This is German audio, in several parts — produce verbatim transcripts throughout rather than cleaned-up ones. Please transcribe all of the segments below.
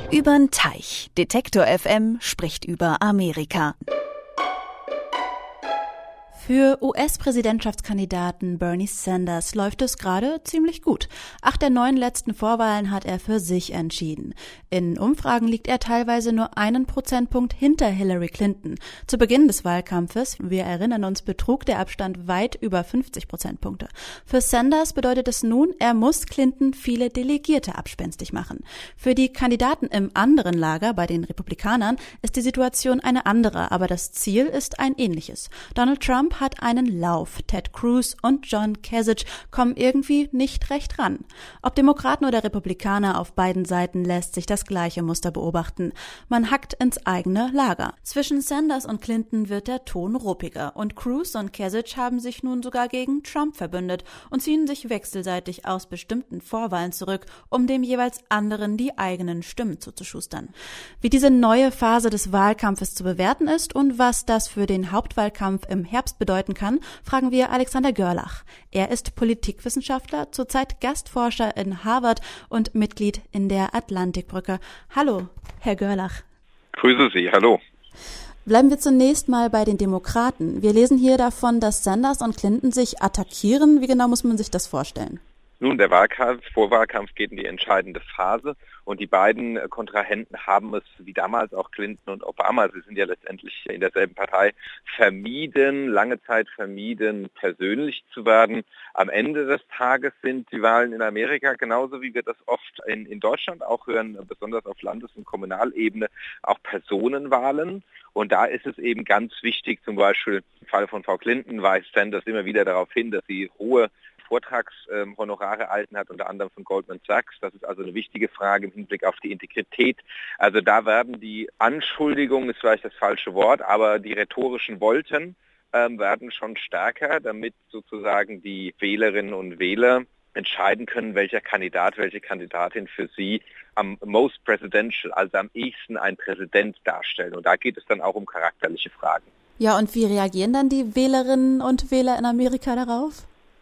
Übern Teich. Detektor F M spricht über Amerika. Für U S-Präsidentschaftskandidaten Bernie Sanders läuft es gerade ziemlich gut. Acht der neun letzten Vorwahlen hat er für sich entschieden. In Umfragen liegt er teilweise nur einen Prozentpunkt hinter Hillary Clinton. Zu Beginn des Wahlkampfes, wir erinnern uns, betrug der Abstand weit über fünfzig Prozentpunkte. Für Sanders bedeutet es nun, er muss Clinton viele Delegierte abspenstig machen. Für die Kandidaten im anderen Lager, bei den Republikanern, ist die Situation eine andere, aber das Ziel ist ein ähnliches. Donald Trump hat einen Lauf. Ted Cruz und John Kasich kommen irgendwie nicht recht ran. Ob Demokraten oder Republikaner, auf beiden Seiten lässt sich das gleiche Muster beobachten. Man hackt ins eigene Lager. Zwischen Sanders und Clinton wird der Ton ruppiger und Cruz und Kasich haben sich nun sogar gegen Trump verbündet und ziehen sich wechselseitig aus bestimmten Vorwahlen zurück, um dem jeweils anderen die eigenen Stimmen zuzuschustern. Wie diese neue Phase des Wahlkampfes zu bewerten ist und was das für den Hauptwahlkampf im Herbst bedeuten kann, fragen wir Alexander Görlach. Er ist Politikwissenschaftler, zurzeit Gastforscher in Harvard und Mitglied in der Atlantikbrücke. Hallo, Herr Görlach. Grüße Sie, hallo. Bleiben wir zunächst mal bei den Demokraten. Wir lesen hier davon, dass Sanders und Clinton sich attackieren. Wie genau muss man sich das vorstellen? Nun, der Wahlkampf, Vorwahlkampf geht in die entscheidende Phase und die beiden Kontrahenten haben es, wie damals auch Clinton und Obama, sie sind ja letztendlich in derselben Partei, vermieden, lange Zeit vermieden, persönlich zu werden. Am Ende des Tages sind die Wahlen in Amerika, genauso wie wir das oft in, in Deutschland auch hören, besonders auf Landes- und Kommunalebene, auch Personenwahlen. Und da ist es eben ganz wichtig, zum Beispiel im Fall von Frau Clinton weist Sanders immer wieder darauf hin, dass sie hohe Vortragshonorare erhalten hat, unter anderem von Goldman Sachs. Das ist also eine wichtige Frage im Hinblick auf die Integrität. Also da werden die Anschuldigungen, ist vielleicht das falsche Wort, aber die rhetorischen Volten ähm, werden schon stärker, damit sozusagen die Wählerinnen und Wähler entscheiden können, welcher Kandidat, welche Kandidatin für sie am most presidential, also am ehesten ein Präsident darstellen. Und da geht es dann auch um charakterliche Fragen. Ja, und wie reagieren dann die Wählerinnen und Wähler in Amerika darauf?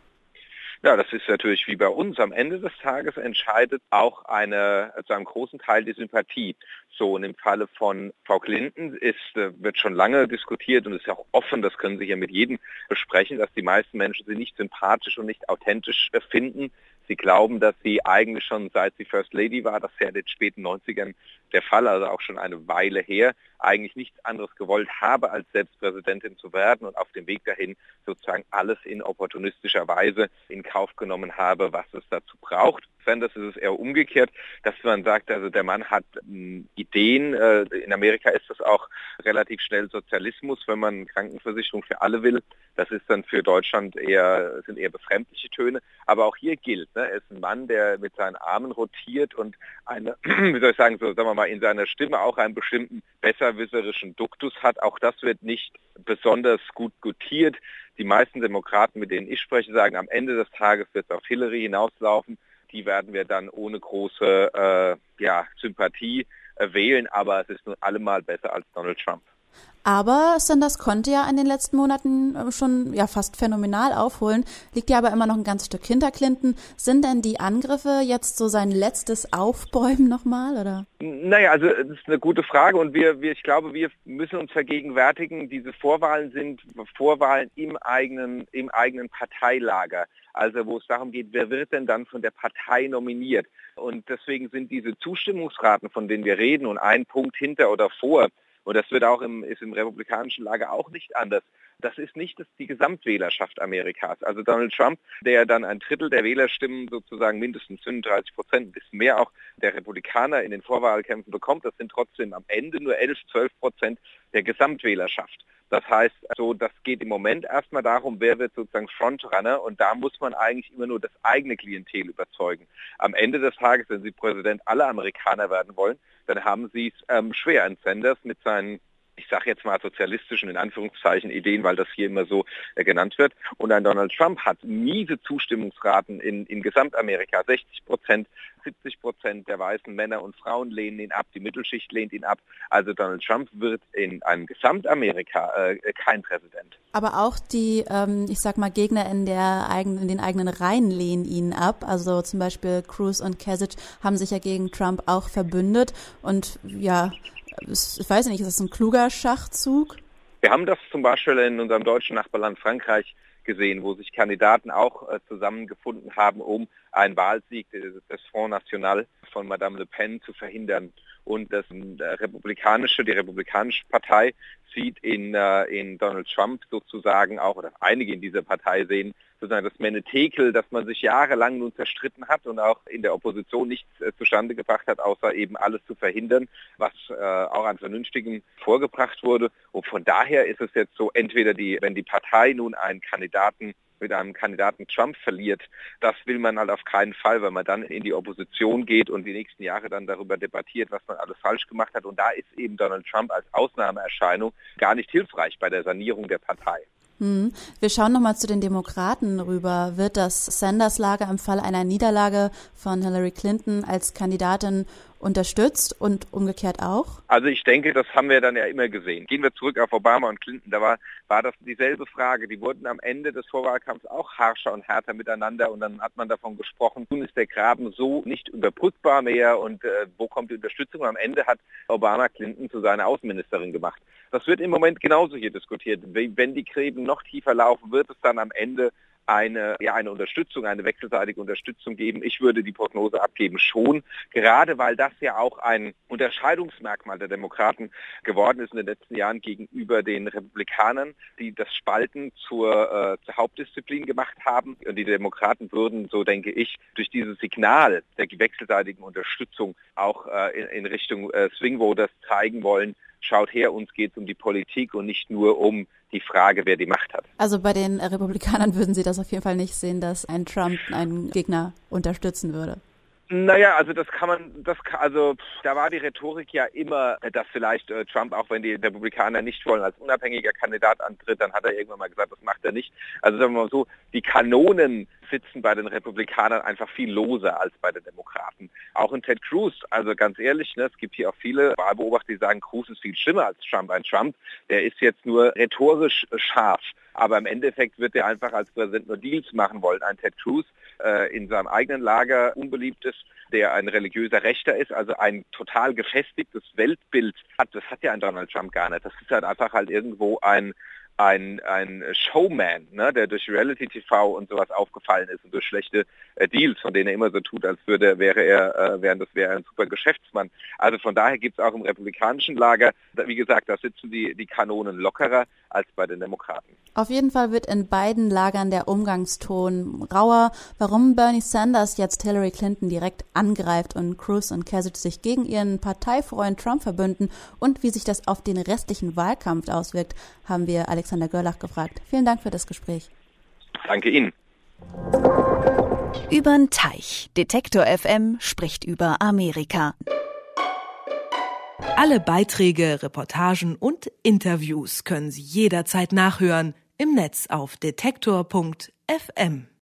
Ja, das ist natürlich wie bei uns. Am Ende des Tages entscheidet auch eine, also einen großen Teil die Sympathie. So, und im Falle von Frau Clinton ist, wird schon lange diskutiert und ist ja auch offen, das können Sie hier mit jedem besprechen, dass die meisten Menschen sie nicht sympathisch und nicht authentisch finden. Sie glauben, dass sie eigentlich schon seit sie First Lady war, das ist ja in den späten neunzigern der Fall, also auch schon eine Weile her, eigentlich nichts anderes gewollt habe, als selbst Präsidentin zu werden und auf dem Weg dahin sozusagen alles in opportunistischer Weise in Kauf genommen habe, was es dazu braucht. Sanders ist es eher umgekehrt, dass man sagt, also der Mann hat ähm, Ideen. Äh, in Amerika ist das auch relativ schnell Sozialismus, wenn man Krankenversicherung für alle will. Das ist dann für Deutschland eher, sind eher befremdliche Töne. Aber auch hier gilt, ne, er ist ein Mann, der mit seinen Armen rotiert und eine, wie soll ich sagen, so sagen wir mal, in seiner Stimme auch einen bestimmten besserwisserischen Duktus hat. Auch das wird nicht besonders gut gutiert. Die meisten Demokraten, mit denen ich spreche, sagen, am Ende des Tages wird es auf Hillary hinauslaufen. Die werden wir dann ohne große äh, ja, Sympathie äh, wählen, aber es ist nun allemal besser als Donald Trump. Aber Sanders konnte ja in den letzten Monaten schon ja fast phänomenal aufholen, liegt ja aber immer noch ein ganzes Stück hinter Clinton. Sind denn die Angriffe jetzt so sein letztes Aufbäumen nochmal, oder? Naja, also das ist eine gute Frage und wir, wir, ich glaube, wir müssen uns vergegenwärtigen, diese Vorwahlen sind Vorwahlen im eigenen, im eigenen Parteilager. Also wo es darum geht, wer wird denn dann von der Partei nominiert? Und deswegen sind diese Zustimmungsraten, von denen wir reden, und ein Punkt hinter oder vor, und das wird auch im, ist im republikanischen Lager auch nicht anders. Das ist nicht das, die Gesamtwählerschaft Amerikas. Also Donald Trump, der dann ein Drittel der Wählerstimmen, sozusagen mindestens fünfunddreißig Prozent, ein bisschen mehr auch der Republikaner in den Vorwahlkämpfen bekommt, das sind trotzdem am Ende nur elf, zwölf Prozent der Gesamtwählerschaft. Das heißt, also das geht im Moment erstmal darum, wer wird sozusagen Frontrunner, und da muss man eigentlich immer nur das eigene Klientel überzeugen. Am Ende des Tages, wenn Sie Präsident aller Amerikaner werden wollen, dann haben Sie es ähm, schwer. Ein Sanders mit seinen ich sage jetzt mal sozialistischen, in Anführungszeichen, Ideen, weil das hier immer so äh, genannt wird. Und ein Donald Trump hat miese Zustimmungsraten in, in Gesamtamerika. sechzig Prozent, siebzig Prozent der weißen Männer und Frauen lehnen ihn ab, die Mittelschicht lehnt ihn ab. Also Donald Trump wird in einem Gesamtamerika äh, kein Präsident. Aber auch die, ähm, ich sag mal, Gegner in, der eigenen, in den eigenen Reihen lehnen ihn ab. Also zum Beispiel Cruz und Kasich haben sich ja gegen Trump auch verbündet. Und ja, ich weiß nicht, ist das ein kluger Schachzug? Wir haben das zum Beispiel in unserem deutschen Nachbarland Frankreich gesehen, wo sich Kandidaten auch äh, zusammengefunden haben, um einen Wahlsieg des, des Front National von Madame Le Pen zu verhindern. Und das äh, republikanische, die republikanische Partei sieht in, äh, in Donald Trump sozusagen auch, oder einige in dieser Partei sehen, sozusagen das Menetekel, dass man sich jahrelang nun zerstritten hat und auch in der Opposition nichts äh, zustande gebracht hat, außer eben alles zu verhindern, was äh, auch an Vernünftigem vorgebracht wurde. Und von daher ist es jetzt so, entweder die, wenn die Partei nun einen Kandidaten mit einem Kandidaten Trump verliert, das will man halt auf keinen Fall, weil man dann in die Opposition geht und die nächsten Jahre dann darüber debattiert, was man alles falsch gemacht hat. Und da ist eben Donald Trump als Ausnahmeerscheinung gar nicht hilfreich bei der Sanierung der Partei. Hm. Wir schauen nochmal zu den Demokraten rüber. Wird das Sanders-Lager im Fall einer Niederlage von Hillary Clinton als Kandidatin unterstützt und umgekehrt auch? Also ich denke, das haben wir dann ja immer gesehen. Gehen wir zurück auf Obama und Clinton, da war, war das dieselbe Frage. Die wurden am Ende des Vorwahlkampfs auch harscher und härter miteinander und dann hat man davon gesprochen, nun ist der Graben so nicht überbrückbar mehr und äh, wo kommt die Unterstützung? Und am Ende hat Obama Clinton zu seiner Außenministerin gemacht. Das wird im Moment genauso hier diskutiert. Wenn die Gräben noch tiefer laufen, wird es dann am Ende eine, ja, eine Unterstützung, eine wechselseitige Unterstützung geben. Ich würde die Prognose abgeben, schon. Gerade weil das ja auch ein Unterscheidungsmerkmal der Demokraten geworden ist in den letzten Jahren gegenüber den Republikanern, die das Spalten zur, äh, zur Hauptdisziplin gemacht haben. Und die Demokraten würden, so denke ich, durch dieses Signal der wechselseitigen Unterstützung auch äh, in, in Richtung äh, Swing Voters zeigen wollen, schaut her, uns geht es um die Politik und nicht nur um die Frage, wer die Macht hat. Also bei den Republikanern würden Sie das auf jeden Fall nicht sehen, dass ein Trump einen Gegner unterstützen würde? Naja, also das kann man, das kann, also da war die Rhetorik ja immer, dass vielleicht äh, Trump, auch wenn die Republikaner nicht wollen, als unabhängiger Kandidat antritt, dann hat er irgendwann mal gesagt, das macht er nicht. Also sagen wir mal so, die Kanonen sitzen bei den Republikanern einfach viel loser als bei den Demokraten. Auch in Ted Cruz, also ganz ehrlich, ne, es gibt hier auch viele Wahlbeobachter, die sagen, Cruz ist viel schlimmer als Trump. Ein Trump, der ist jetzt nur rhetorisch scharf. Aber im Endeffekt wird er einfach als Präsident nur Deals machen wollen. Ein Ted Cruz äh, in seinem eigenen Lager unbeliebt ist, der ein religiöser Rechter ist, also ein total gefestigtes Weltbild hat. Das hat ja ein Donald Trump gar nicht. Das ist halt einfach halt irgendwo ein ein ein Showman, ne, der durch Reality-T V und sowas aufgefallen ist und durch schlechte äh, Deals, von denen er immer so tut, als würde wäre er äh, wäre das wäre ein super Geschäftsmann. Also von daher gibt es auch im republikanischen Lager, wie gesagt, da sitzen die die Kanonen lockerer als bei den Demokraten. Auf jeden Fall wird in beiden Lagern der Umgangston rauer. Warum Bernie Sanders jetzt Hillary Clinton direkt angreift und Cruz und Kasich sich gegen ihren Parteifreund Trump verbünden und wie sich das auf den restlichen Wahlkampf auswirkt, haben wir Alexander Görlach gefragt. Vielen Dank für das Gespräch. Danke Ihnen. Übern Teich. Detektor F M spricht über Amerika. Alle Beiträge, Reportagen und Interviews können Sie jederzeit nachhören im Netz auf detektor punkt f m.